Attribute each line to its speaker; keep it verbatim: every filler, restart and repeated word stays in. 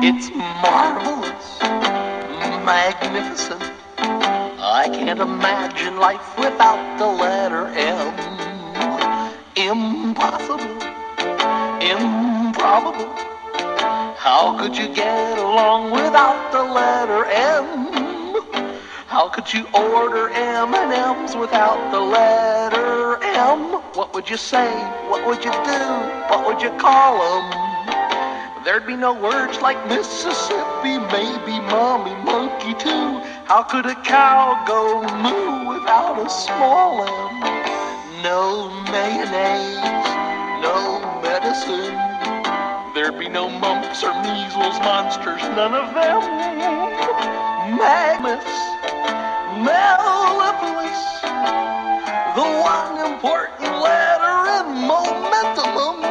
Speaker 1: It's marvelous, magnificent. I can't imagine life without the letter M. Impossible, improbable. How could you get along without the letter M? How could you order M and M's without the letter M? What would you say? What would you do? What would you call them? There'd be no words like Mississippi, maybe mommy monkey too. How could a cow go moo without a small M? No mayonnaise, no medicine. There'd be no mumps or measles monsters, none of them. Magnus, mellifluous, the one important letter in momentum.